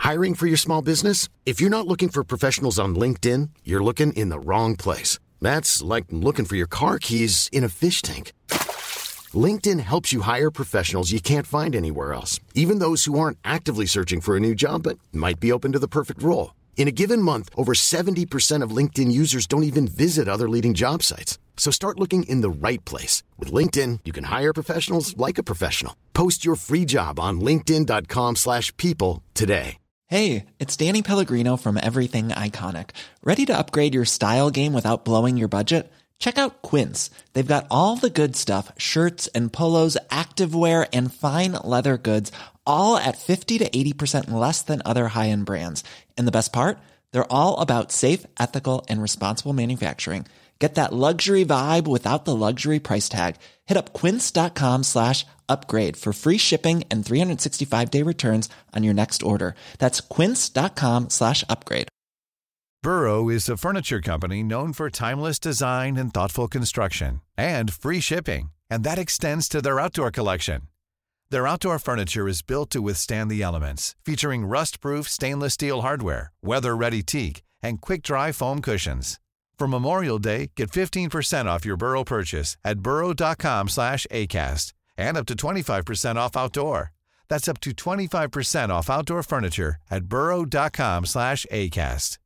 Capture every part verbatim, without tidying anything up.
Hiring for your small business? If you're not looking for professionals on LinkedIn, you're looking in the wrong place. That's like looking for your car keys in a fish tank. LinkedIn helps you hire professionals you can't find anywhere else, even those who aren't actively searching for a new job but might be open to the perfect role. In a given month, over seventy percent of LinkedIn users don't even visit other leading job sites. So start looking in the right place. With LinkedIn, you can hire professionals like a professional. Post your free job on linkedin.com slash people today. Hey, it's Danny Pellegrino from Everything Iconic. Ready to upgrade your style game without blowing your budget? Check out Quince. They've got all the good stuff, shirts and polos, activewear, and fine leather goods, all at fifty to eighty percent less than other high-end brands. And the best part? They're all about safe, ethical, and responsible manufacturing. Get that luxury vibe without the luxury price tag. Hit up quince.com slash upgrade for free shipping and three sixty-five day returns on your next order. That's quince.com slash upgrade. Burrow is a furniture company known for timeless design and thoughtful construction and free shipping, and that extends to their outdoor collection. Their outdoor furniture is built to withstand the elements, featuring rust-proof stainless steel hardware, weather-ready teak, and quick-dry foam cushions. For Memorial Day, get fifteen percent off your Burrow purchase at burrow.com slash ACAST and up to twenty-five percent off outdoor. That's up to twenty-five percent off outdoor furniture at burrow.com slash ACAST.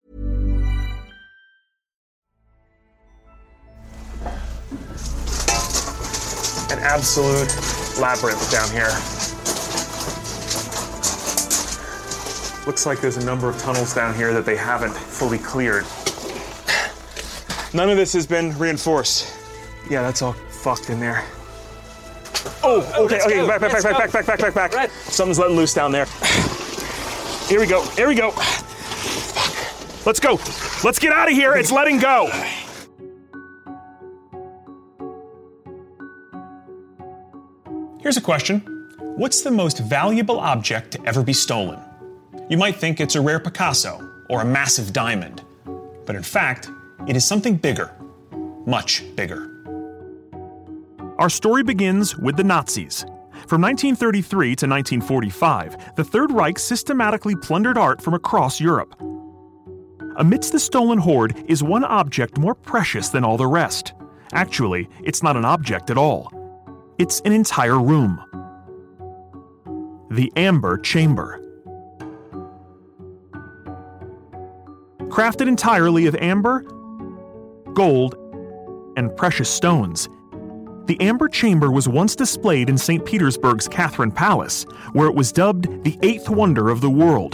An absolute labyrinth down here. Looks like there's a number of tunnels down here that they haven't fully cleared. None of this has been reinforced. Yeah, that's all fucked in there. Oh, okay, okay, back, back, back, back, back, back, back, back, back. Something's letting loose down there. Here we go, here we go. Fuck. Let's go. Let's get out of here. It's letting go. Here's a question. What's the most valuable object to ever be stolen? You might think it's a rare Picasso or a massive diamond, but in fact, it is something bigger, much bigger. Our story begins with the Nazis. From nineteen thirty-three to nineteen forty-five, the Third Reich systematically plundered art from across Europe. Amidst the stolen hoard is one object more precious than all the rest. Actually, it's not an object at all. It's an entire room. The Amber Chamber. Crafted entirely of amber, gold, and precious stones, the Amber Chamber was once displayed in Saint Petersburg's Catherine Palace, where it was dubbed the eighth wonder of the world.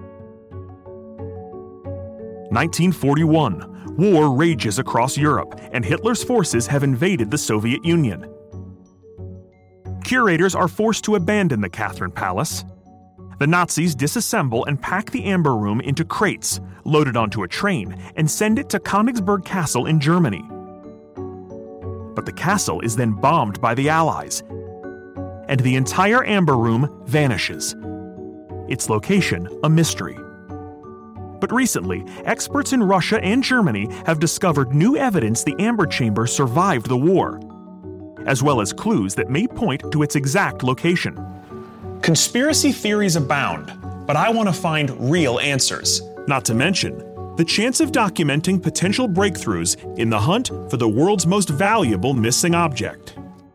nineteen forty-one. War rages across Europe, and Hitler's forces have invaded the Soviet Union. Curators are forced to abandon the Catherine Palace. The Nazis disassemble and pack the Amber Room into crates, load it onto a train, and send it to Königsberg Castle in Germany. But the castle is then bombed by the Allies, and the entire Amber Room vanishes. Its location a mystery. But recently, experts in Russia and Germany have discovered new evidence the Amber Chamber survived the war, as well as clues that may point to its exact location. Conspiracy theories abound, but I want to find real answers. Not to mention, the chance of documenting potential breakthroughs in the hunt for the world's most valuable missing object.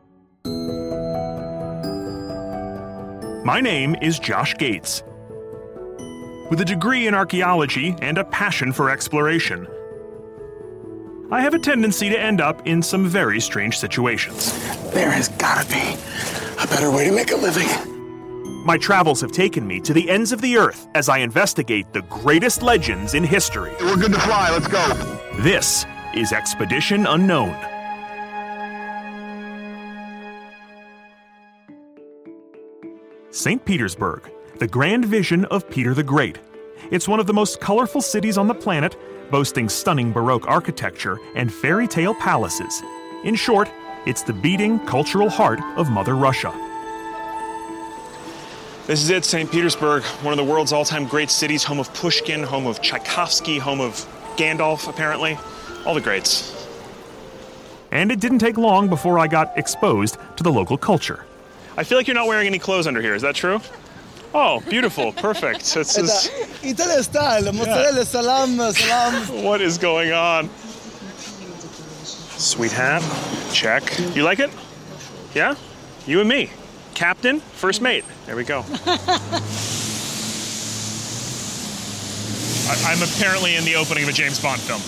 My name is Josh Gates. With a degree in archaeology and a passion for exploration, I have a tendency to end up in some very strange situations. There has gotta be a better way to make a living. My travels have taken me to the ends of the earth as I investigate the greatest legends in history. We're good to fly, let's go. This is Expedition Unknown. Saint Petersburg, the grand vision of Peter the Great. It's one of the most colorful cities on the planet, boasting stunning Baroque architecture and fairy tale palaces. In short, it's the beating cultural heart of Mother Russia. This is it, Saint Petersburg, one of the world's all-time great cities, home of Pushkin, home of Tchaikovsky, home of Gandalf, apparently. All the greats. And it didn't take long before I got exposed to the local culture. I feel like you're not wearing any clothes under here, is that true? Oh, beautiful. Perfect. It's just... Italian style, mozzarella, yeah. salam, salam. What is going on? Sweet hat. Check. You like it? Yeah? You and me. Captain, first mate. There we go. I'm apparently in the opening of a James Bond film.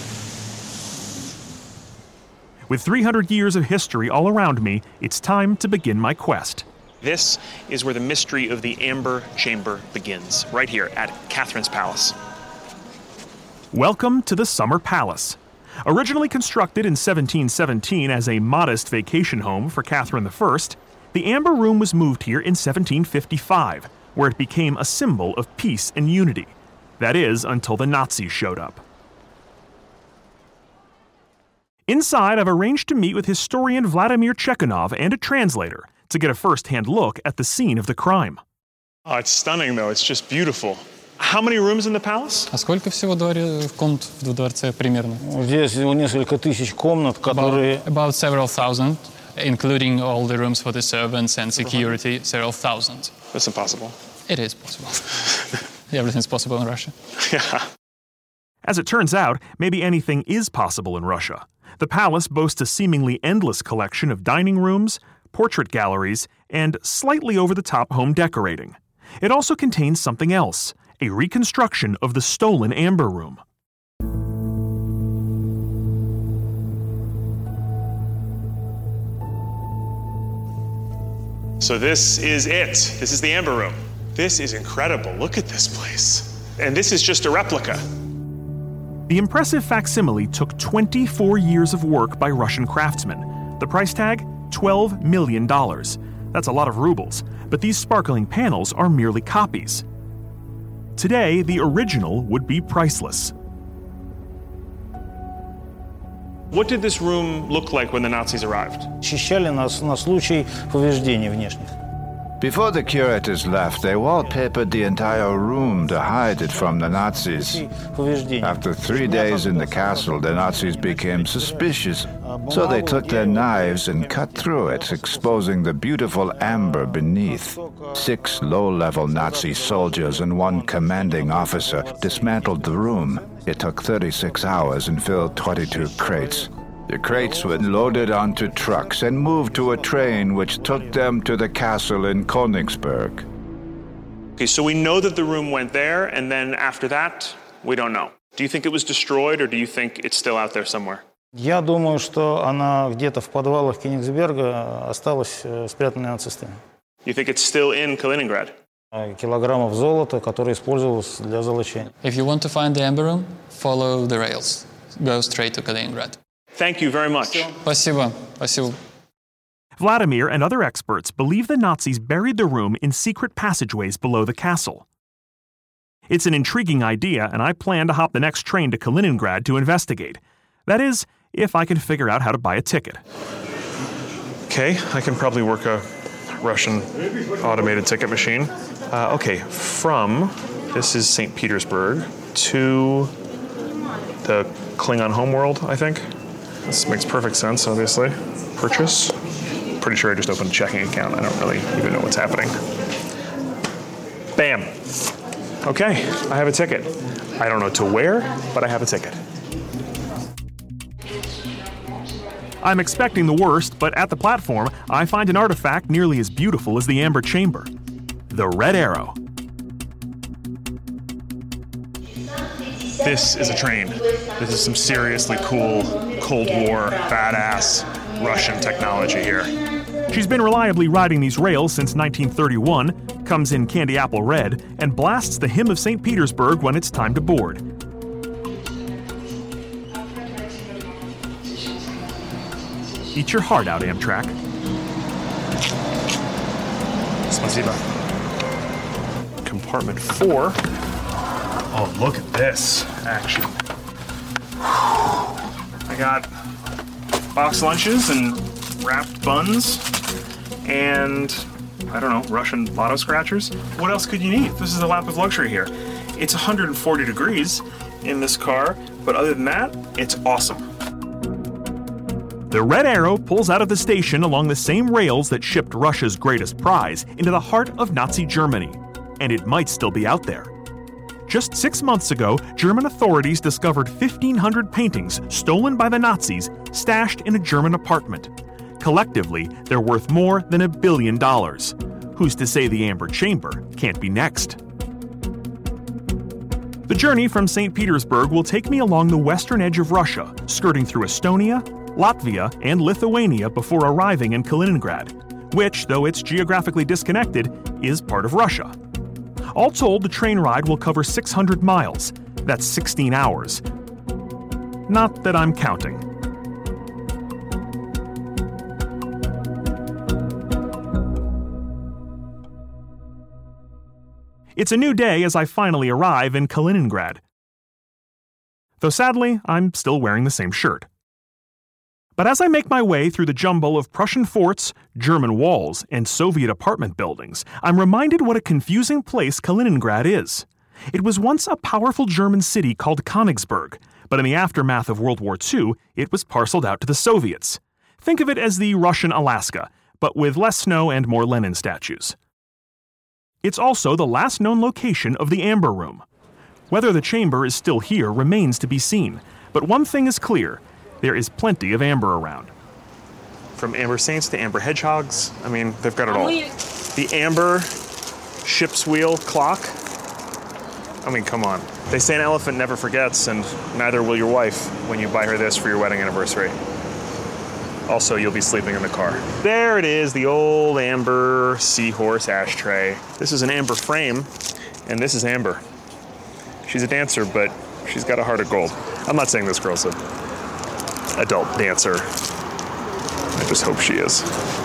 With three hundred years of history all around me, it's time to begin my quest. This is where the mystery of the Amber Chamber begins, right here at Catherine's Palace. Welcome to the Summer Palace. Originally constructed in seventeen seventeen as a modest vacation home for Catherine the First, the Amber Room was moved here in seventeen fifty-five, where it became a symbol of peace and unity. That is, until the Nazis showed up. Inside, I've arranged to meet with historian Vladimir Chekhanov and a translator to get a first-hand look at the scene of the crime. Oh, it's stunning, though. It's just beautiful. How many rooms in the palace? А сколько всего комнат в дворце примерно? Здесь несколько тысяч комнат, которые... About, about several thousand, including all the rooms for the servants and security, several thousand. That's impossible. It is possible. Everything's possible in Russia. Yeah. As it turns out, maybe anything is possible in Russia. The palace boasts a seemingly endless collection of dining rooms, portrait galleries, and slightly over-the-top home decorating. It also contains something else, a reconstruction of the stolen Amber Room. So this is it. This is the Amber Room. This is incredible. Look at this place. And this is just a replica. The impressive facsimile took twenty-four years of work by Russian craftsmen. The price tag? twelve million dollars. That's a lot of rubles, but these sparkling panels are merely copies. Today, the original would be priceless. What did this room look like when the Nazis arrived? Очищали нас на случай повреждений внешних. Before the curators left, they wallpapered the entire room to hide it from the Nazis. After three days in the castle, the Nazis became suspicious, so they took their knives and cut through it, exposing the beautiful amber beneath. Six low-level Nazi soldiers and one commanding officer dismantled the room. It took thirty-six hours and filled twenty-two crates. The crates were loaded onto trucks and moved to a train which took them to the castle in Königsberg. Okay, so we know that the room went there, and then after that, we don't know. Do you think it was destroyed, or do you think it's still out there somewhere? Я думаю, что она где-то в подвалах Кёнигсберга осталась спрятанной нацистами. You think it's still in Kaliningrad? Килограммов золота, которое использовалось для золочения. If you want to find the Amber Room, follow the rails. Go straight to Kaliningrad. Thank you very much. Спасибо. Спасибо. Vladimir and other experts believe the Nazis buried the room in secret passageways below the castle. It's an intriguing idea, and I plan to hop the next train to Kaliningrad to investigate. That is, if I can figure out how to buy a ticket. Okay, I can probably work a Russian automated ticket machine. Uh, okay, from, this is Saint Petersburg, to the Klingon homeworld, I think. This makes perfect sense, obviously. Purchase. Pretty sure I just opened a checking account. I don't really even know what's happening. Bam. Okay, I have a ticket. I don't know to where, but I have a ticket. I'm expecting the worst, but at the platform, I find an artifact nearly as beautiful as the Amber Chamber. The Red Arrow. This is a train. This is some seriously cool Cold War, badass Russian technology here. She's been reliably riding these rails since nineteen thirty-one, comes in candy apple red, and blasts the hymn of Saint Petersburg when it's time to board. Eat your heart out, Amtrak. Spasibo. Compartment four. Oh, look at this action. I got box lunches and wrapped buns and, I don't know, Russian lotto scratchers. What else could you need? This is a lap of luxury here. It's one hundred forty degrees in this car, but other than that, it's awesome. The Red Arrow pulls out of the station along the same rails that shipped Russia's greatest prize into the heart of Nazi Germany. and it might still be out there. Just six months ago, German authorities discovered fifteen hundred paintings stolen by the Nazis stashed in a German apartment. Collectively, they're worth more than a billion dollars. Who's to say the Amber Chamber can't be next? The journey from Saint Petersburg will take me along the western edge of Russia, skirting through Estonia, Latvia, and Lithuania before arriving in Kaliningrad, which, though it's geographically disconnected, is part of Russia. All told, the train ride will cover six hundred miles. That's sixteen hours. Not that I'm counting. It's a new day as I finally arrive in Kaliningrad. Though sadly, I'm still wearing the same shirt. But as I make my way through the jumble of Prussian forts, German walls, and Soviet apartment buildings, I'm reminded what a confusing place Kaliningrad is. It was once a powerful German city called Königsberg, but in the aftermath of World War Two, it was parceled out to the Soviets. Think of it as the Russian Alaska, but with less snow and more Lenin statues. It's also the last known location of the Amber Room. Whether the chamber is still here remains to be seen, but one thing is clear. There is plenty of amber around. From amber saints to amber hedgehogs, I mean, they've got it all. The amber ship's wheel clock. I mean, come on. They say an elephant never forgets, and neither will your wife when you buy her this for your wedding anniversary. Also, you'll be sleeping in the car. There it is, the old amber seahorse ashtray. This is an amber frame, and this is Amber. She's a dancer, but she's got a heart of gold. I'm not saying this girl's a adult dancer. I just hope she is.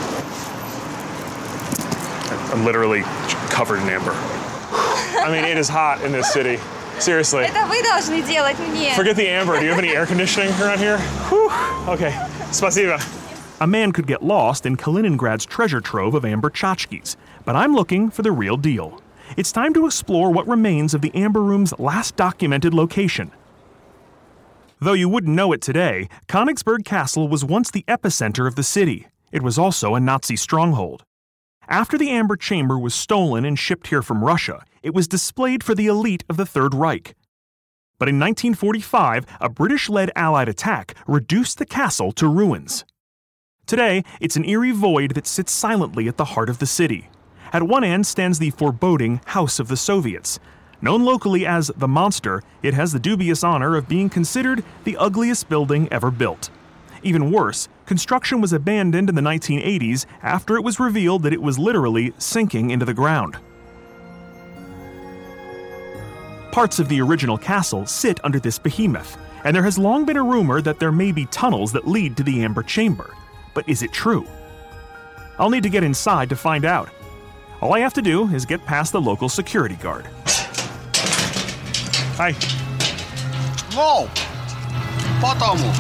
I'm literally covered in amber. I mean, it is hot in this city. Seriously. Это вы должны делать мне. Forget the amber. Do you have any air conditioning around here? Whew. Okay. Spasiba. A man could get lost in Kaliningrad's treasure trove of amber tchotchkes, but I'm looking for the real deal. It's time to explore what remains of the Amber Room's last documented location. Though you wouldn't know it today, Königsberg Castle was once the epicenter of the city. It was also a Nazi stronghold. After the Amber Chamber was stolen and shipped here from Russia, it was displayed for the elite of the Third Reich. But in nineteen forty-five, a British-led Allied attack reduced the castle to ruins. Today, it's an eerie void that sits silently at the heart of the city. At one end stands the foreboding House of the Soviets. Known locally as the Monster, it has the dubious honor of being considered the ugliest building ever built. Even worse, construction was abandoned in the nineteen eighties after it was revealed that it was literally sinking into the ground. Parts of the original castle sit under this behemoth, and there has long been a rumor that there may be tunnels that lead to the Amber Chamber. But is it true? I'll need to get inside to find out. All I have to do is get past the local security guard. Hi. Whoa! Потому.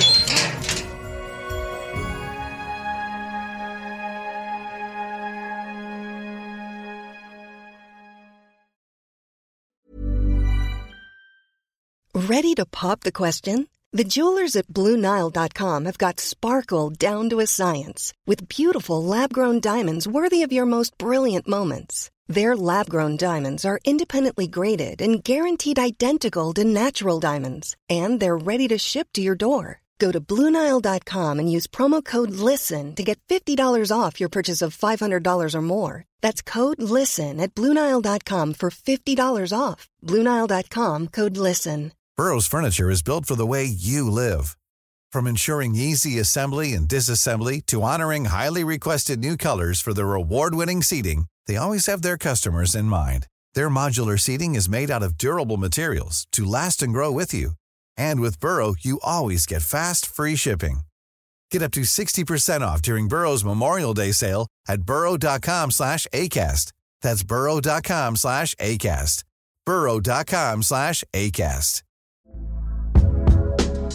Ready to pop the question? The jewelers at Blue Nile dot com have got sparkle down to a science with beautiful lab-grown diamonds worthy of your most brilliant moments. Their lab-grown diamonds are independently graded and guaranteed identical to natural diamonds, and they're ready to ship to your door. Go to Blue Nile dot com and use promo code LISTEN to get fifty dollars off your purchase of five hundred dollars or more. That's code LISTEN at Blue Nile dot com for fifty dollars off. Blue Nile dot com, code LISTEN. Burrow's furniture is built for the way you live. From ensuring easy assembly and disassembly to honoring highly requested new colors for their award-winning seating, they always have their customers in mind. Their modular seating is made out of durable materials to last and grow with you. And with Burrow, you always get fast, free shipping. Get up to sixty percent off during Burrow's Memorial Day sale at burrow dot com slash ACAST. That's burrow dot com slash ACAST. burrow dot com slash ACAST.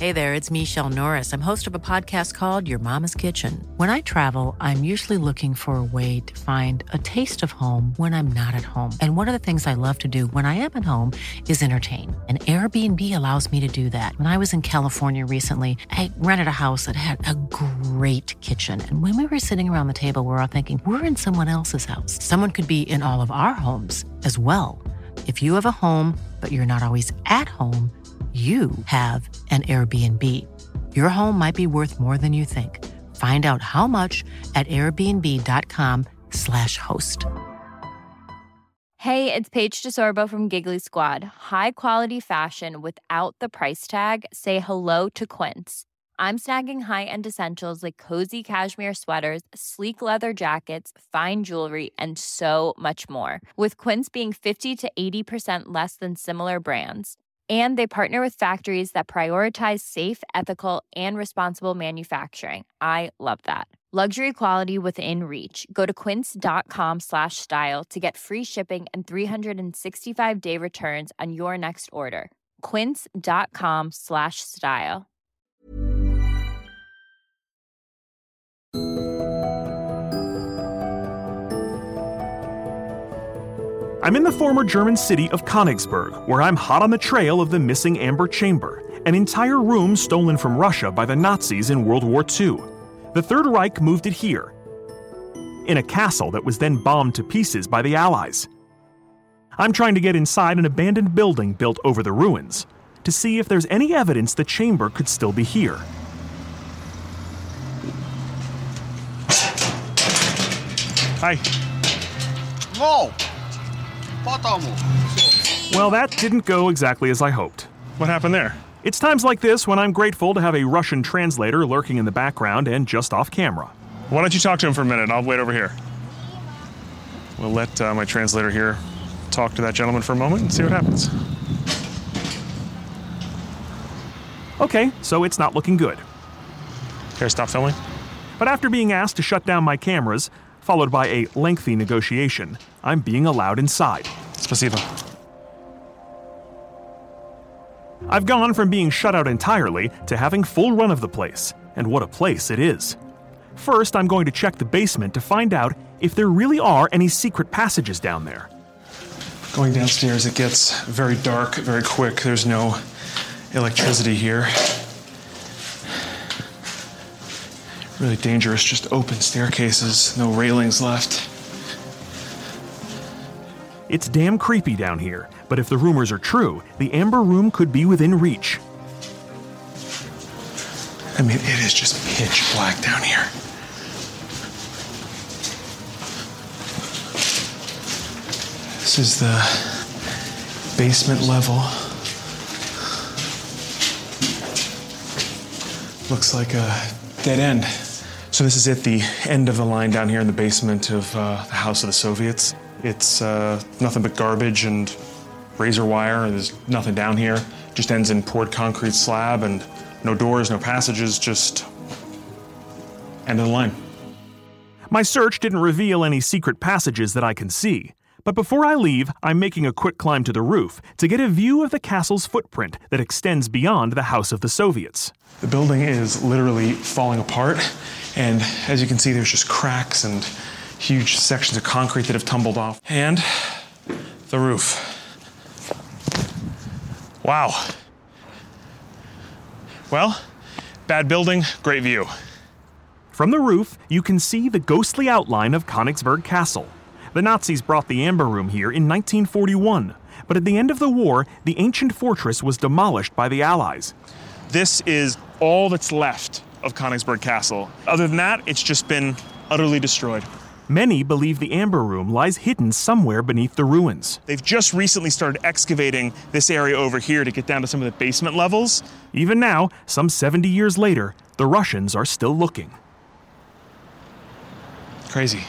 Hey there, it's Michelle Norris. I'm host of a podcast called Your Mama's Kitchen. When I travel, I'm usually looking for a way to find a taste of home when I'm not at home. And one of the things I love to do when I am at home is entertain. And Airbnb allows me to do that. When I was in California recently, I rented a house that had a great kitchen. And when we were sitting around the table, we're all thinking, we're in someone else's house. Someone could be in all of our homes as well. If you have a home, but you're not always at home, you have an Airbnb. Your home might be worth more than you think. Find out how much at airbnb.com slash host. Hey, it's Paige DeSorbo from Giggly Squad. High quality fashion without the price tag. Say hello to Quince. I'm snagging high-end essentials like cozy cashmere sweaters, sleek leather jackets, fine jewelry, and so much more. With Quince being fifty to eighty percent less than similar brands. And they partner with factories that prioritize safe, ethical, and responsible manufacturing. I love that. Luxury quality within reach. Go to quince.com slash style to get free shipping and three sixty-five day returns on your next order. Quince.com slash style. I'm in the former German city of Königsberg, where I'm hot on the trail of the missing Amber Chamber, an entire room stolen from Russia by the Nazis in World War Two. The Third Reich moved it here, in a castle that was then bombed to pieces by the Allies. I'm trying to get inside an abandoned building built over the ruins, to see if there's any evidence the chamber could still be here. Hi. Whoa! Well, that didn't go exactly as I hoped. What happened there? It's times like this when I'm grateful to have a Russian translator lurking in the background and just off camera. Why don't you talk to him for a minute? I'll wait over here. We'll let uh, my translator here talk to that gentleman for a moment and see what happens. Okay, so it's not looking good. Here, stop filming. But after being asked to shut down my cameras, followed by a lengthy negotiation, I'm being allowed inside. Spasibo. I've gone from being shut out entirely to having full run of the place, and what a place it is. First, I'm going to check the basement to find out if there really are any secret passages down there. Going downstairs, it gets very dark, very quick. There's no electricity here. Really dangerous, just open staircases, no railings left. It's damn creepy down here, but if the rumors are true, the Amber Room could be within reach. I mean, it is just pitch black down here. This is the basement level. Looks like a dead end. So this is it, the end of the line down here in the basement of uh, the House of the Soviets. It's uh, nothing but garbage and razor wire. There's nothing down here. Just ends in poured concrete slab and no doors, no passages, just end of the line. My search didn't reveal any secret passages that I can see. But before I leave, I'm making a quick climb to the roof to get a view of the castle's footprint that extends beyond the House of the Soviets. The building is literally falling apart, and as you can see, there's just cracks and huge sections of concrete that have tumbled off. And the roof. Wow. Well, bad building, great view. From the roof, you can see the ghostly outline of Königsberg Castle. The Nazis brought the Amber Room here in nineteen forty-one, but at the end of the war, the ancient fortress was demolished by the Allies. This is all that's left of Königsberg Castle. Other than that, it's just been utterly destroyed. Many believe the Amber Room lies hidden somewhere beneath the ruins. They've just recently started excavating this area over here to get down to some of the basement levels. Even now, some seventy years later, the Russians are still looking. Crazy.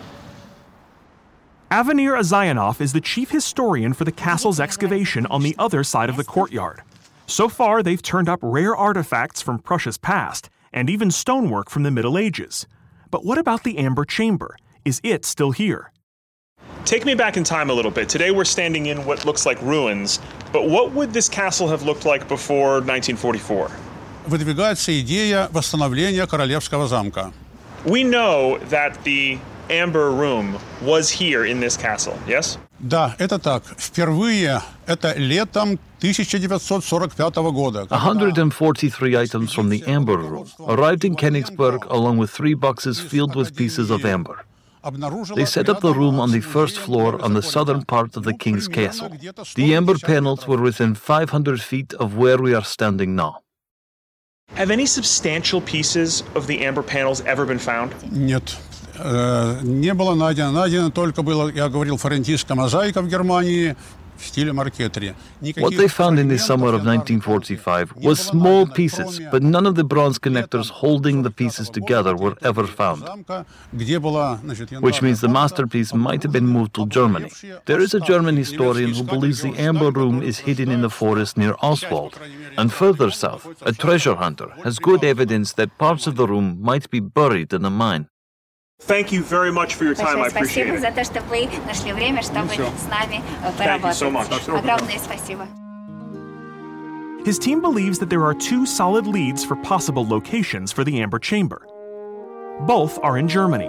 Avenir Azayanov is the chief historian for the castle's excavation on the other side of the courtyard. So far, they've turned up rare artifacts from Prussia's past, and even stonework from the Middle Ages. But what about the Amber Chamber? Is it still here? Take me back in time a little bit. Today we're standing in what looks like ruins, but what would this castle have looked like before nineteen forty-four? выдвигается идея восстановления Королевского замка. We know that the Amber Room was here in this castle, yes? Да, это так. Впервые это летом тысяча девятьсот сорок пятого года. one hundred forty-three items from the Amber Room arrived in Königsberg along with three boxes filled with pieces of amber. They set up the room on the first floor on the southern part of the king's castle. The amber panels were within five hundred feet of where we are standing now. Have any substantial pieces of the amber panels ever been found? Нет. Не было найдено. Найдено только было, я говорил, флорентийская мозаика в Германии в стиле маркетри. What they found in the summer of nineteen forty-five was small pieces, but none of the bronze connectors holding the pieces together were ever found, which means the masterpiece might have been moved to Germany. There is a German historian who believes the Amber Room is hidden in the forest near Oswald, and further south, a treasure hunter has good evidence that parts of the room might be buried in a mine. Thank you very much for your time. I appreciate it. Спасибо за то, что вы нашли время, чтобы с нами поработать. Огромное спасибо. His team believes that there are two solid leads for possible locations for the Amber Chamber. Both are in Germany.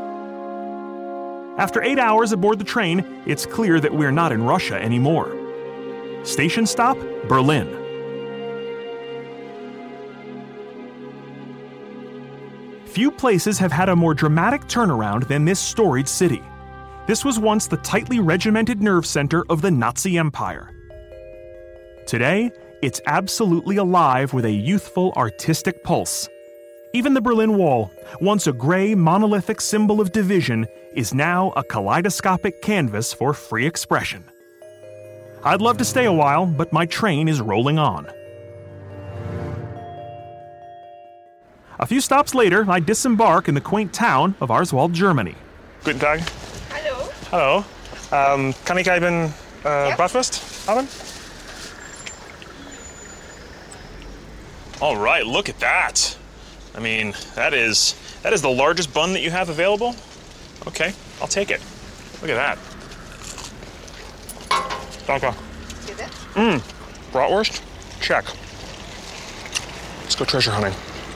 After eight hours aboard the train, it's clear that we're not in Russia anymore. Station stop, Berlin. Few places have had a more dramatic turnaround than this storied city. This was once the tightly regimented nerve center of the Nazi Empire. Today, it's absolutely alive with a youthful, artistic pulse. Even the Berlin Wall, once a gray, monolithic symbol of division, is now a kaleidoscopic canvas for free expression. I'd love to stay a while, but my train is rolling on. A few stops later, I disembark in the quaint town of Arswald, Germany. Guten Tag. Hallo. Hallo. Um, kann ich eben uh, Ja. Bratwurst haben? All right, look at that. I mean, that is that is the largest bun that you have available. Okay, I'll take it. Look at that. Danke. Mmm, Bratwurst? Check. Let's go treasure hunting.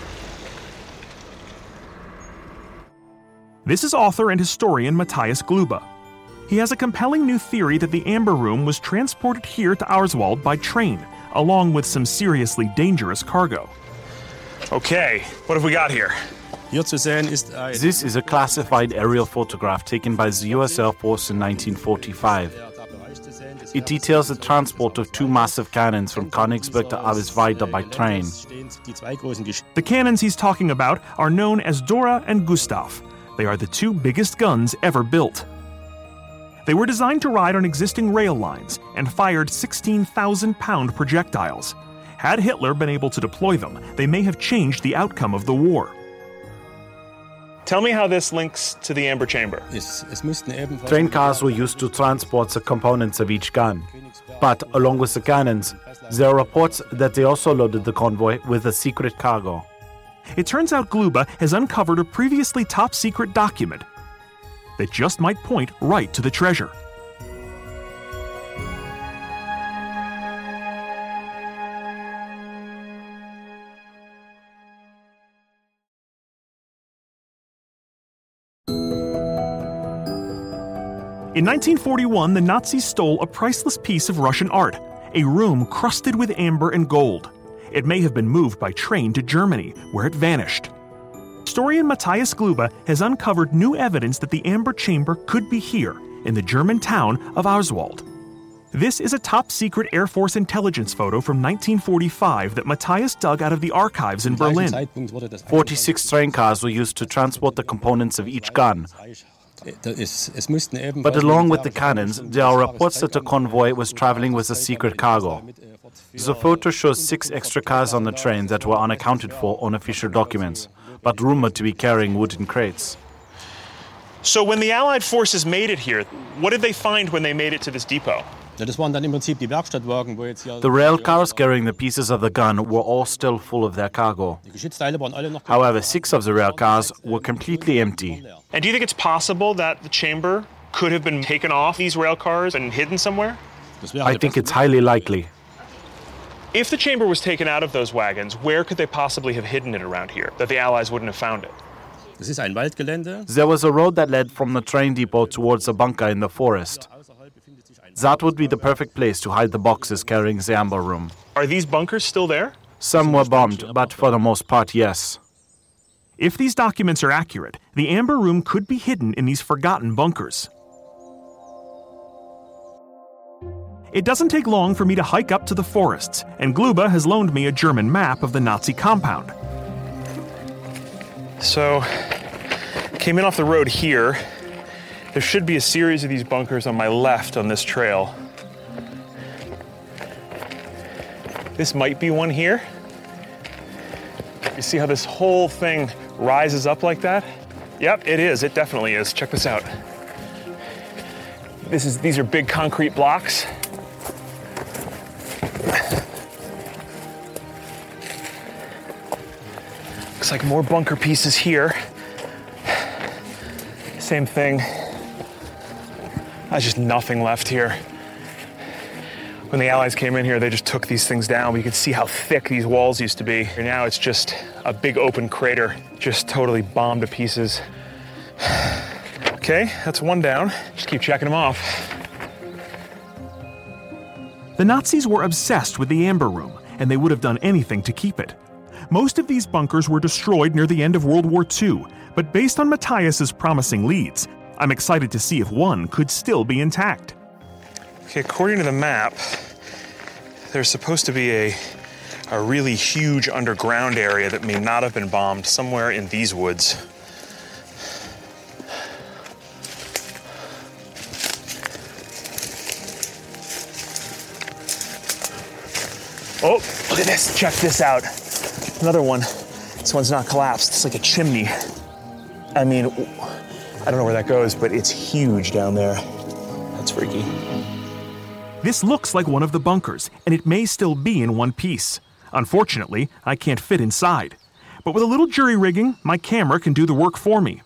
This is author and historian Matthias Glube. He has a compelling new theory that the Amber Room was transported here to Arswald by train, along with some seriously dangerous cargo. Okay, what have we got here? This is a classified aerial photograph taken by the U S Air Force in nineteen forty-five. It details the transport of two massive cannons from Königsberg to Avisweiter by train. The cannons he's talking about are known as Dora and Gustav. They are the two biggest guns ever built. They were designed to ride on existing rail lines and fired sixteen thousand pound projectiles. Had Hitler been able to deploy them, they may have changed the outcome of the war. Tell me how this links to the Amber Chamber. Train cars were used to transport the components of each gun. But, along with the cannons, there are reports that they also loaded the convoy with a secret cargo. It turns out Glube has uncovered a previously top-secret document that just might point right to the treasure. In nineteen forty-one, the Nazis stole a priceless piece of Russian art, a room crusted with amber and gold. It may have been moved by train to Germany, where it vanished. Historian Matthias Glube has uncovered new evidence that the Amber Chamber could be here, in the German town of Arswald. This is a top-secret Air Force intelligence photo from nineteen forty-five that Matthias dug out of the archives in Berlin. forty-six train cars were used to transport the components of each gun. But along with the cannons, there are reports that the convoy was traveling with a secret cargo. The photo shows six extra cars on the train that were unaccounted for on official documents, but rumored to be carrying wooden crates. So when the Allied forces made it here, what did they find when they made it to this depot? The rail cars carrying the pieces of the gun were all still full of their cargo. However, six of the rail cars were completely empty. And do you think it's possible that the chamber could have been taken off these rail cars and hidden somewhere? I think it's highly likely. If the chamber was taken out of those wagons, where could they possibly have hidden it around here, that the Allies wouldn't have found it? There was a road that led from the train depot towards a bunker in the forest. That would be the perfect place to hide the boxes carrying the amber room. Are these bunkers still there? Some were bombed, but for the most part, yes. If these documents are accurate, the amber room could be hidden in these forgotten bunkers. It doesn't take long for me to hike up to the forests, and Gluba has loaned me a German map of the Nazi compound. So, came in off the road here. There should be a series of these bunkers on my left on this trail. This might be one here. You see how this whole thing rises up like that? Yep, it is. It definitely is. Check this out. This is, these are big concrete blocks. Looks like more bunker pieces here. Same thing. There's just nothing left here. When the Allies came in here, they just took these things down. But you can see how thick these walls used to be. And now it's just a big open crater, just totally bombed to pieces. Okay, that's one down. Just keep checking them off. The Nazis were obsessed with the amber room, and they would have done anything to keep it. Most of these bunkers were destroyed near the end of World War Two, but based on Matthias's promising leads, I'm excited to see if one could still be intact. Okay, according to the map, there's supposed to be a, a really huge underground area that may not have been bombed somewhere in these woods. Oh, look at this. Check this out. Another one. This one's not collapsed. It's like a chimney. I mean, I don't know where that goes, but it's huge down there. That's freaky. This looks like one of the bunkers, and it may still be in one piece. Unfortunately, I can't fit inside. But with a little jury rigging, my camera can do the work for me.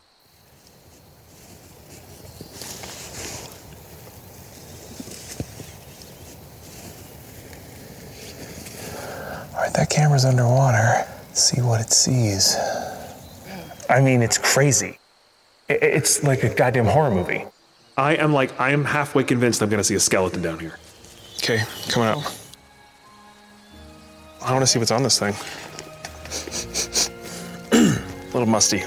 All right, that camera's underwater. Let's see what it sees. I mean, it's crazy. It's like a goddamn horror movie. I am like, I am halfway convinced I'm going to see a skeleton down here. Okay, come out. I want to see what's on this thing. A little musty.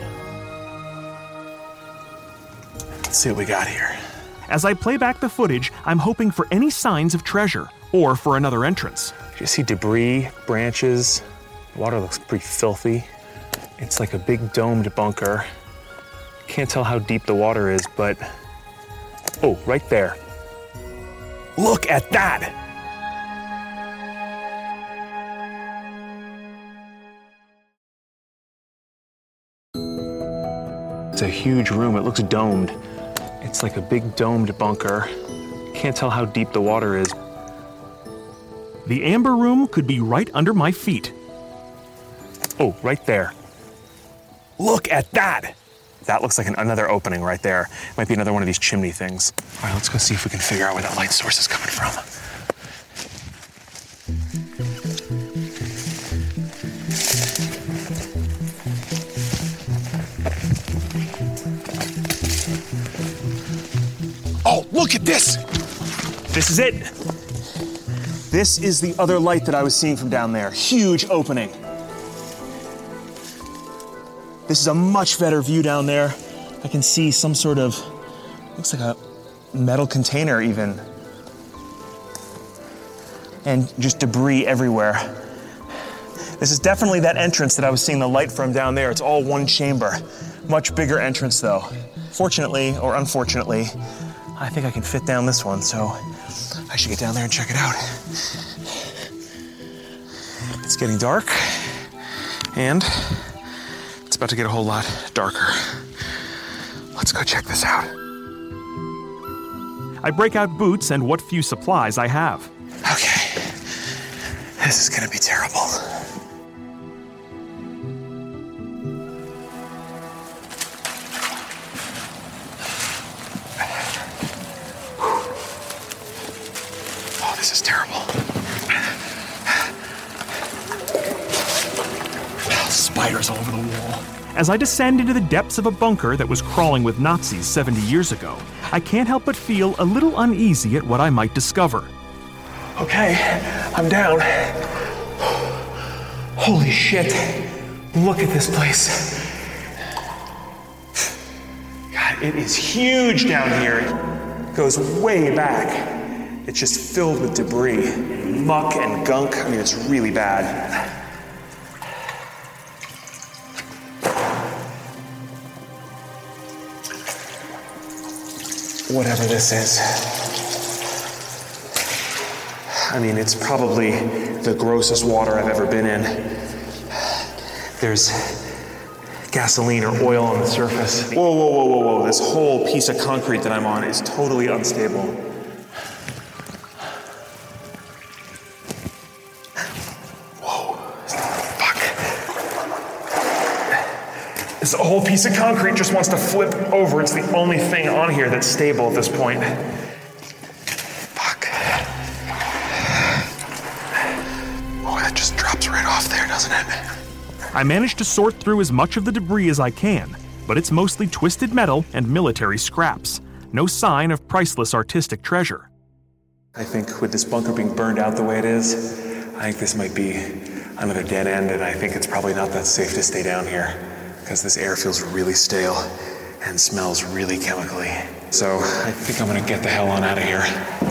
Let's see what we got here. As I play back the footage, I'm hoping for any signs of treasure or for another entrance. You see debris, branches. The water looks pretty filthy. It's like a big domed bunker. Can't tell how deep the water is, but oh, right there. Look at that! It's a huge room. It looks domed. It's like a big domed bunker. Can't tell how deep the water is. The amber room could be right under my feet. Oh, right there. Look at that! That looks like an, another opening right there. Might be another one of these chimney things. All right, let's go see if we can figure out where that light source is coming from. Oh, look at this! This is it! This is the other light that I was seeing from down there. Huge opening. This is a much better view down there. I can see some sort of, looks like a metal container even. And just debris everywhere. This is definitely that entrance that I was seeing the light from down there. It's all one chamber. Much bigger entrance though. Fortunately, or unfortunately, I think I can fit down this one, so I should get down there and check it out. It's getting dark, and it's about to get a whole lot darker. Let's go check this out. I break out boots and what few supplies I have. Okay, this is gonna be terrible. Oh, this is terrible. Spiders all over the wall. As I descend into the depths of a bunker that was crawling with Nazis seventy years ago, I can't help but feel a little uneasy at what I might discover. Okay, I'm down. Holy shit. Look at this place. God, it is huge down here. It goes way back. It's just filled with debris, muck and gunk. I mean, it's really bad. Whatever this is. I mean, it's probably the grossest water I've ever been in. There's gasoline or oil on the surface. Whoa, whoa, whoa, whoa, whoa. This whole piece of concrete that I'm on is totally unstable. Whoa, fuck. This whole piece of concrete just wants to flip over. It's the only thing on here that's stable at this point. Fuck. Oh, that just drops right off there, doesn't it? I manage to sort through as much of the debris as I can, but it's mostly twisted metal and military scraps. No sign of priceless artistic treasure. I think with this bunker being burned out the way it is, I think this might be another dead end, and I think it's probably not that safe to stay down here, because this air feels really stale and smells really chemically. So I think I'm gonna get the hell on out of here.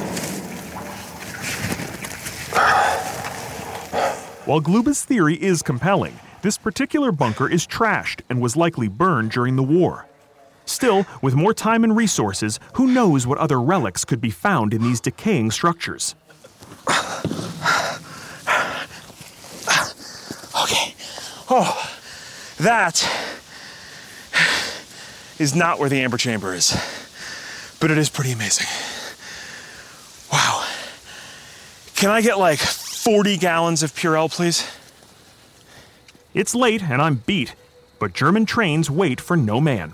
While Gluba's theory is compelling, this particular bunker is trashed and was likely burned during the war. Still, with more time and resources, who knows what other relics could be found in these decaying structures? Okay. Oh, that is not where the amber chamber is, but it is pretty amazing. Wow. Can I get like forty gallons of Purell, please? It's late and I'm beat, but German trains wait for no man.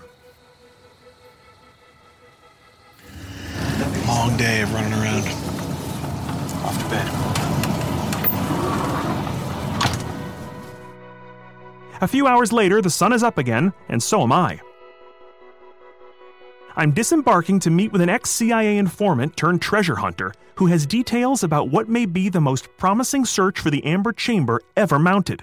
Long day of running around. Off to bed. A few hours later, the sun is up again, and so am I. I'm disembarking to meet with an ex-C I A informant turned treasure hunter who has details about what may be the most promising search for the amber chamber ever mounted.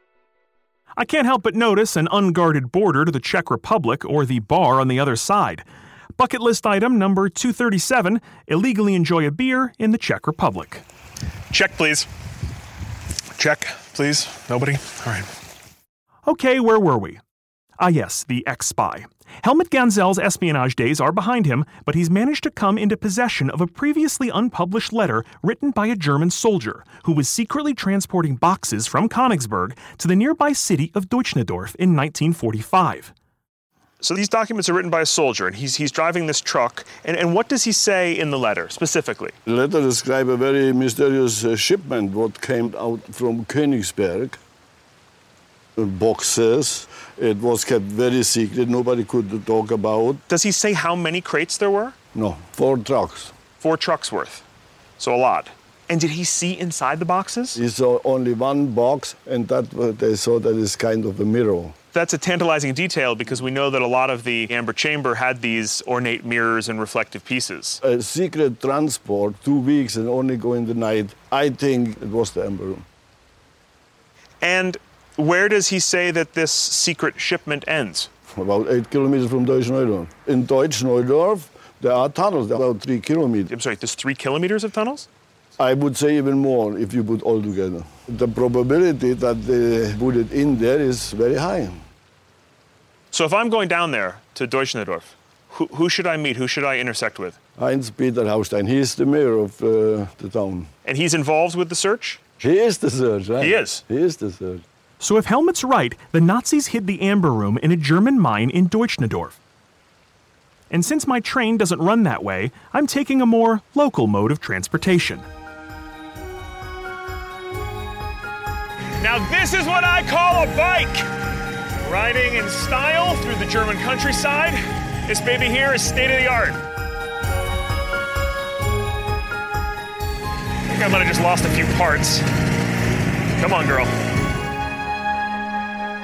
I can't help but notice an unguarded border to the Czech Republic or the bar on the other side. Bucket list item number two thirty-seven, illegally enjoy a beer in the Czech Republic. Check, please. Check, please. Nobody? All right. Okay, where were we? Ah yes, the ex-spy. Helmut Ganzel's espionage days are behind him, but he's managed to come into possession of a previously unpublished letter written by a German soldier who was secretly transporting boxes from Königsberg to the nearby city of Deutschnedorf in nineteen forty-five. So these documents are written by a soldier, and he's he's driving this truck. And, and what does he say in the letter, specifically? The letter describes a very mysterious uh, shipment what came out from Königsberg. Uh, boxes. It was kept very secret. Nobody could talk about. Does he say how many crates there were? No, four trucks. Four trucks worth. So a lot. And did he see inside the boxes? He saw only one box, and that uh, they saw that is kind of a mirror. That's a tantalizing detail because we know that a lot of the amber chamber had these ornate mirrors and reflective pieces. A secret transport, two weeks and only go in the night. I think it was the amber room. And where does he say that this secret shipment ends? About eight kilometers from Deutschneudorf. In Deutschneudorf, there are tunnels, about three kilometers. I'm sorry, there's three kilometers of tunnels? I would say even more if you put all together. The probability that they put it in there is very high. So if I'm going down there to Deutschnedorf, who, who should I meet? Who should I intersect with? Heinz-Peter Haustein. He is the mayor of uh, the town. And he's involved with the search? He is the search, right? He is? He is the search. So if Helmut's right, the Nazis hid the amber room in a German mine in Deutschnedorf. And since my train doesn't run that way, I'm taking a more local mode of transportation. Now this is what I call a bike! Riding in style through the German countryside. This baby here is state-of-the-art. I think I might have just lost a few parts. Come on, girl.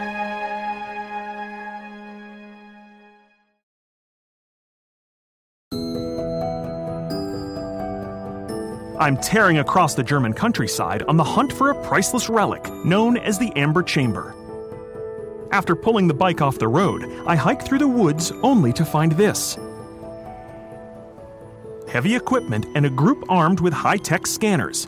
I'm tearing across the German countryside on the hunt for a priceless relic known as the Amber Chamber. After pulling the bike off the road, I hike through the woods only to find this. Heavy equipment and a group armed with high-tech scanners.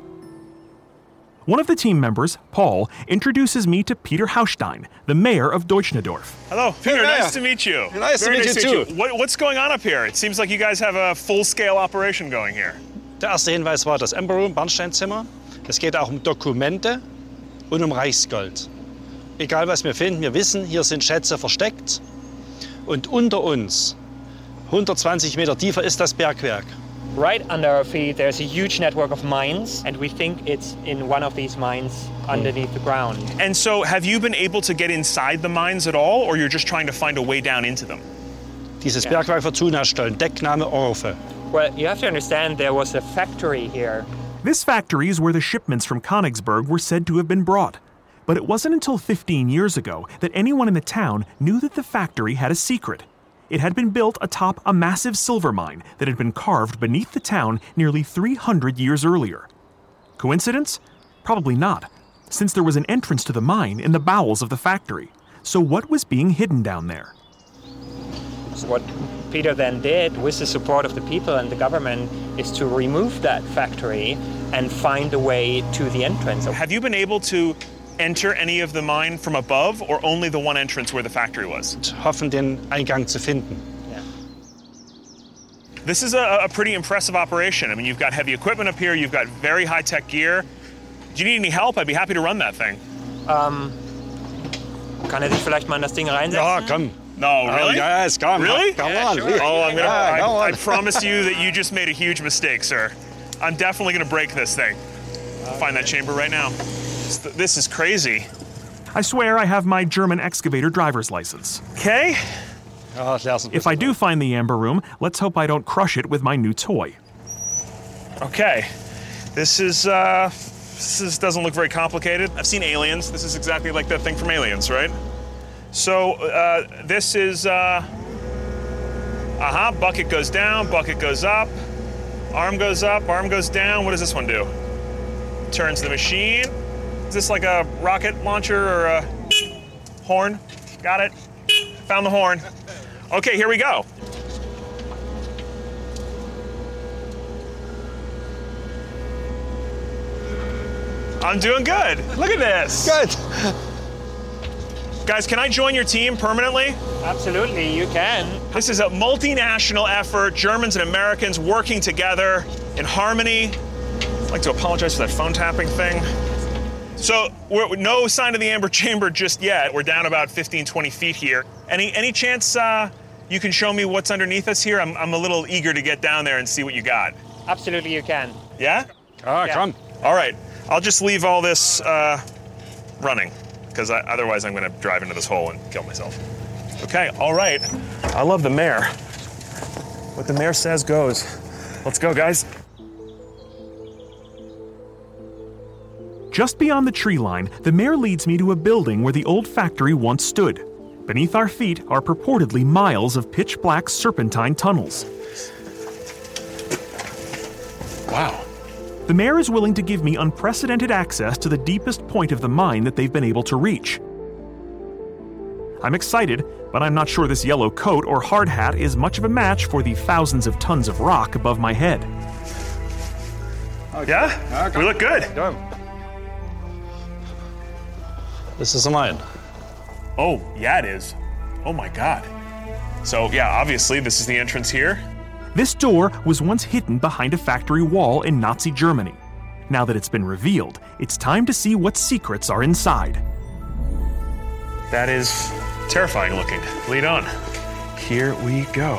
One of the team members, Paul, introduces me to Peter Haustein, the mayor of Deutschnedorf. Hello, Peter, Hey, nice to meet you. Nice Very to meet nice you to too. What, what's going on up here? It seems like you guys have a full-scale operation going here. Der erste Hinweis war das Amber Room, Bernsteinzimmer. Es geht auch um Dokumente und um Reichsgold. Egal was wir finden, wir wissen, hier sind Schätze versteckt. Und unter uns, hundertzwanzig Meter tiefer, ist das Bergwerk. Right under our feet, there's a huge network of mines, and we think it's in one of these mines underneath the ground. And so, have you been able to get inside the mines at all, or you're just trying to find a way down into them? Dieses Yeah. Bergwerk für Zunahstellen, Deckname Orfe. Well, you have to understand there was a factory here. This factory is where the shipments from Königsberg were said to have been brought. But it wasn't until fifteen years ago that anyone in the town knew that the factory had a secret. It had been built atop a massive silver mine that had been carved beneath the town nearly three hundred years earlier. Coincidence? Probably not, since there was an entrance to the mine in the bowels of the factory. So what was being hidden down there? So what Peter then did, with the support of the people and the government, is to remove that factory and find a way to the entrance. Have you been able to enter any of the mine from above, or only the one entrance where the factory was? Hoffen, den Eingang zu finden. Yeah. This is a, a pretty impressive operation. I mean, you've got heavy equipment up here, you've got very high-tech gear. Do you need any help? I'd be happy to run that thing. Um, kann er sich vielleicht mal in das Ding reinsetzen? Ja, komm. No, really? Oh, yes, come. Really? Come Yeah, on. sure. Oh, I'm gonna, Yeah, go I, on. I promise you that you just made a huge mistake, sir. I'm definitely gonna break this thing. Find that chamber right now. This- This is crazy. I swear I have my German excavator driver's license. Okay. Ja, lass uns If I do find the Amber Room, let's hope I don't crush it with my new toy. Okay. This is, uh, this is, doesn't look very complicated. I've seen Aliens. This is exactly like that thing from Aliens, right? So, uh, this is, uh, uh-huh, bucket goes down, bucket goes up, arm goes up, arm goes down. What does this one do? Turns the machine. Is this like a rocket launcher or a horn? Got it. Found the horn. Okay, here we go. I'm doing good. Look at this. Good. Guys, can I join your team permanently? Absolutely, you can. This is a multinational effort, Germans and Americans working together in harmony. I'd like to apologize for that phone tapping thing. So, we're, no sign of the Amber Chamber just yet. We're down about fifteen, twenty feet here. Any any chance uh, you can show me what's underneath us here? I'm, I'm a little eager to get down there and see what you got. Absolutely, you can. Yeah? Ah, Yeah. come. All right. I'll just leave all this uh, running, because otherwise I'm going to drive into this hole and kill myself. Okay, all right. I love the mayor. What the mayor says goes. Let's go, guys. Just beyond the tree line, the mayor leads me to a building where the old factory once stood. Beneath our feet are purportedly miles of pitch-black serpentine tunnels. Wow. The mayor is willing to give me unprecedented access to the deepest point of the mine that they've been able to reach. I'm excited, but I'm not sure this yellow coat or hard hat is much of a match for the thousands of tons of rock above my head. Yeah? We look good. This is mine. Oh, yeah, it is. Oh my God. So, yeah, obviously this is the entrance here. This door was once hidden behind a factory wall in Nazi Germany. Now that it's been revealed, it's time to see what secrets are inside. That is terrifying looking. Lead on. Here we go.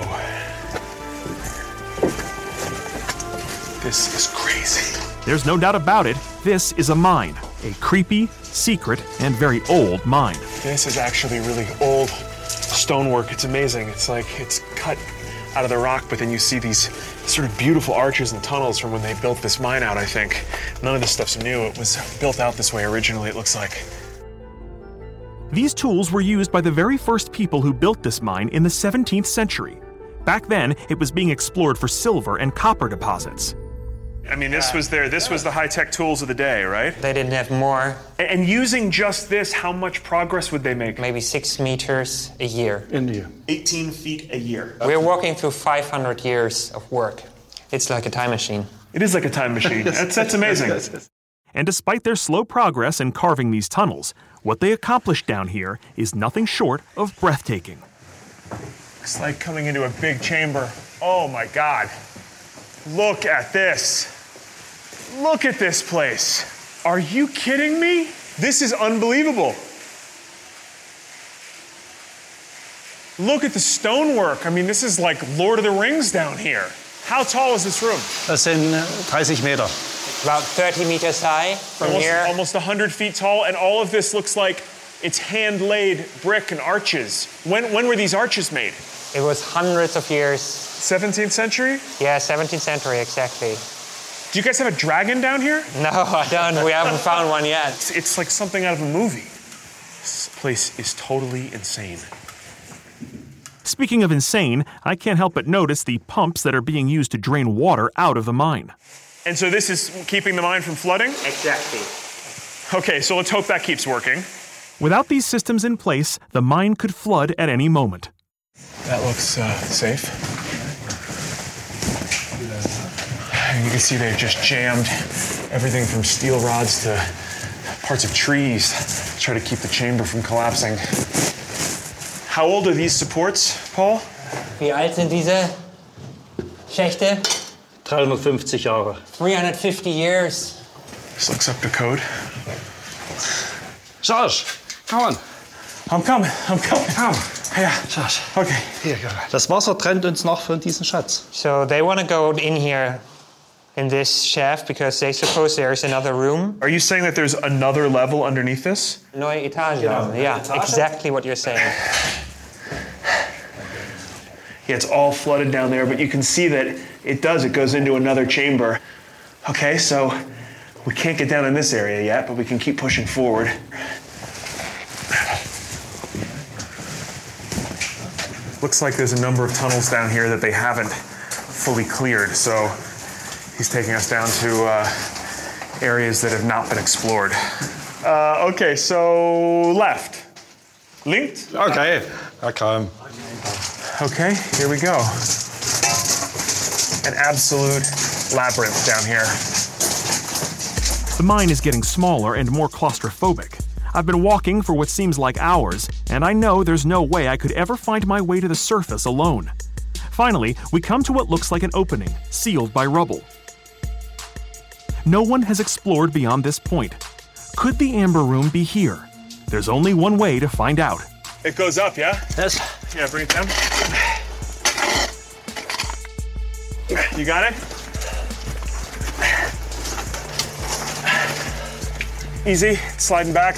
This is crazy. There's no doubt about it, this is a mine. A creepy, secret, and very old mine. This is actually really old stonework. It's amazing. It's like it's cut out of the rock, but then you see these sort of beautiful arches and tunnels from when they built this mine out, I think. None of this stuff's new. It was built out this way originally, it looks like. These tools were used by the very first people who built this mine in the seventeenth century. Back then, it was being explored for silver and copper deposits. I mean, this was their, this was the high-tech tools of the day, right? They didn't have more. And, and using just this, how much progress would they make? Maybe six meters a year. In a year. eighteen feet a year. We're walking through five hundred years of work. It's like a time machine. It is like a time machine. That's, that's amazing. And despite their slow progress in carving these tunnels, what they accomplished down here is nothing short of breathtaking. It's like coming into a big chamber. Oh my God. Look at this. Look at this place. Are you kidding me? This is unbelievable. Look at the stonework. I mean, this is like Lord of the Rings down here. How tall is this room? Das sind dreißig Meter. About thirty meters high from almost, here. Almost one hundred feet tall, and all of this looks like it's hand-laid brick and arches. When, when were these arches made? It was hundreds of years. seventeenth century? Yeah, seventeenth century, exactly. Do you guys have a dragon down here? No, I don't. We haven't found one yet. It's, it's like something out of a movie. This place is totally insane. Speaking of insane, I can't help but notice the pumps that are being used to drain water out of the mine. And so this is keeping the mine from flooding? Exactly. Okay, so let's hope that keeps working. Without these systems in place, the mine could flood at any moment. That looks uh, safe. And you can see they've just jammed everything from steel rods to parts of trees to try to keep the chamber from collapsing. How old are these supports, Paul? Wie alt sind diese Schächte? dreihundertfünfzig Jahre. three hundred fifty years. This looks up to code. Josh, come on. I'm coming, I'm coming. Komm. Ja. Josh. Okay. Hier, das Wasser trennt uns noch von diesem Schatz. So they want to go in here in this shaft because they suppose there's another room. Are you saying that there's another level underneath this? Neue Etage. Yeah, yeah, exactly what you're saying. Yeah, it's all flooded down there, but you can see that it does. It goes into another chamber. Okay, so we can't get down in this area yet, but we can keep pushing forward. Looks like there's a number of tunnels down here that they haven't fully cleared, so he's taking us down to uh, areas that have not been explored. Uh, okay, so left. Linked? Okay, okay. Okay, here we go. An absolute labyrinth down here. The mine is getting smaller and more claustrophobic. I've been walking for what seems like hours, and I know there's no way I could ever find my way to the surface alone. Finally, we come to what looks like an opening, sealed by rubble. No one has explored beyond this point. Could the Amber Room be here? There's only one way to find out. It goes up, yeah? Yes. Yeah, bring it down. You got it? Easy, sliding back.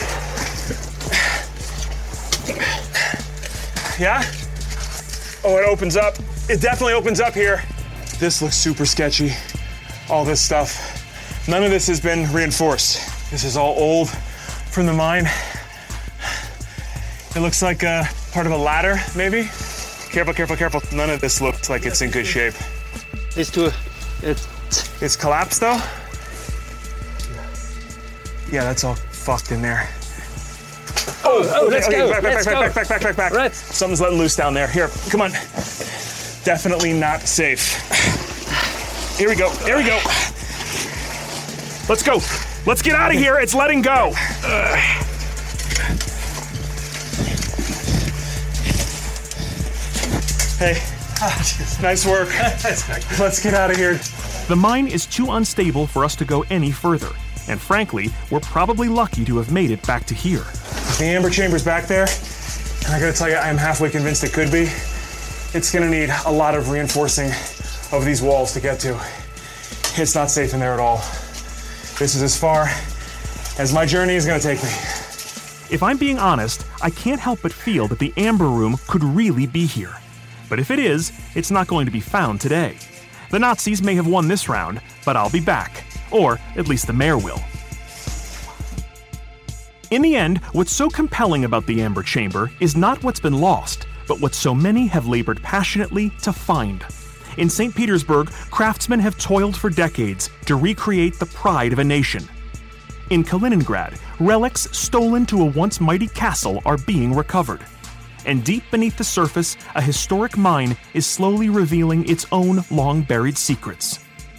Yeah? Oh, it opens up. It definitely opens up here. This looks super sketchy. All this stuff. None of this has been reinforced. This is all old from the mine. It looks like a part of a ladder, maybe? Careful, careful, careful. None of this looks like it's in good shape. It's too... It's... It's collapsed, though? Yeah, that's all fucked in there. Oh, oh, let's okay, go, back, let's back, go. back, back, back, back, back, back. Right. Something's letting loose down there. Here, come on. Definitely not safe. Here we go, here we go. Let's go. Let's get out of here, it's letting go. Ugh. Hey, nice work. Let's get out of here. The mine is too unstable for us to go any further, and frankly, we're probably lucky to have made it back to here. The amber chamber's back there, and I gotta tell you, I'm halfway convinced it could be. It's gonna need a lot of reinforcing of these walls to get to. It's not safe in there at all. This is as far as my journey is gonna take me. If I'm being honest, I can't help but feel that the Amber Room could really be here. But if it is, it's not going to be found today. The Nazis may have won this round, but I'll be back. Or at least the mayor will. In the end, what's so compelling about the Amber Chamber is not what's been lost, but what so many have labored passionately to find. In Saint Petersburg, craftsmen have toiled for decades to recreate the pride of a nation. In Kaliningrad, relics stolen to a once mighty castle are being recovered. And deep beneath the surface, a historic mine is slowly revealing its own long-buried secrets.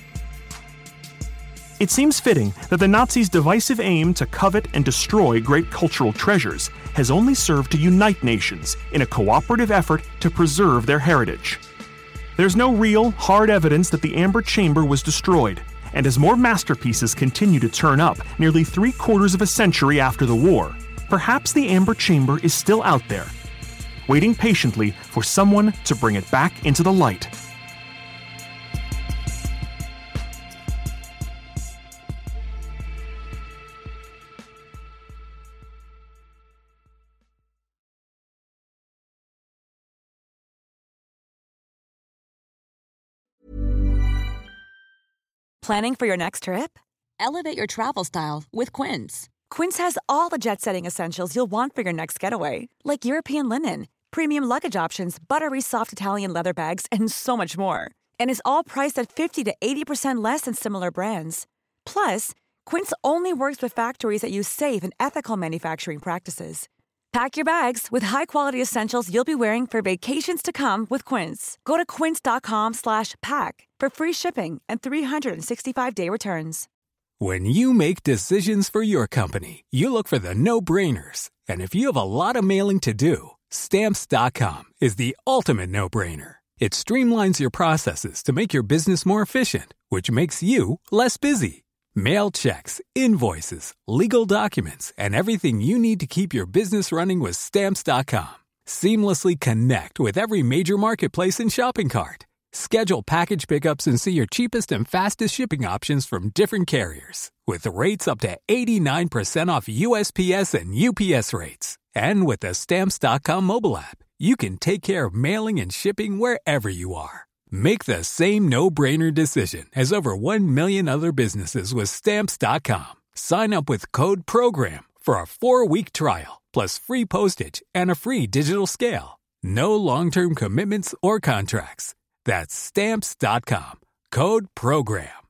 It seems fitting that the Nazis' divisive aim to covet and destroy great cultural treasures has only served to unite nations in a cooperative effort to preserve their heritage. There's no real, hard evidence that the Amber Chamber was destroyed, and as more masterpieces continue to turn up nearly three quarters of a century after the war, perhaps the Amber Chamber is still out there, waiting patiently for someone to bring it back into the light. Planning for your next trip? Elevate your travel style with Quince. Quince has all the jet-setting essentials you'll want for your next getaway, like European linen, premium luggage options, buttery soft Italian leather bags, and so much more. And is all priced at fifty to eighty percent less than similar brands. Plus, Quince only works with factories that use safe and ethical manufacturing practices. Pack your bags with high-quality essentials you'll be wearing for vacations to come with Quince. Go to quince.com slash pack for free shipping and three sixty-five day returns. When you make decisions for your company, you look for the no-brainers. And if you have a lot of mailing to do, Stamps dot com is the ultimate no-brainer. It streamlines your processes to make your business more efficient, which makes you less busy. Mail checks, invoices, legal documents, and everything you need to keep your business running with Stamps dot com. Seamlessly connect with every major marketplace and shopping cart. Schedule package pickups and see your cheapest and fastest shipping options from different carriers, with rates up to eighty-nine percent off U S P S and U P S rates. And with the Stamps dot com mobile app, you can take care of mailing and shipping wherever you are. Make the same no-brainer decision as over one million other businesses with Stamps dot com. Sign up with code PROGRAM for a four-week trial, plus free postage and a free digital scale. No long-term commitments or contracts. That's Stamps dot com. Code PROGRAM.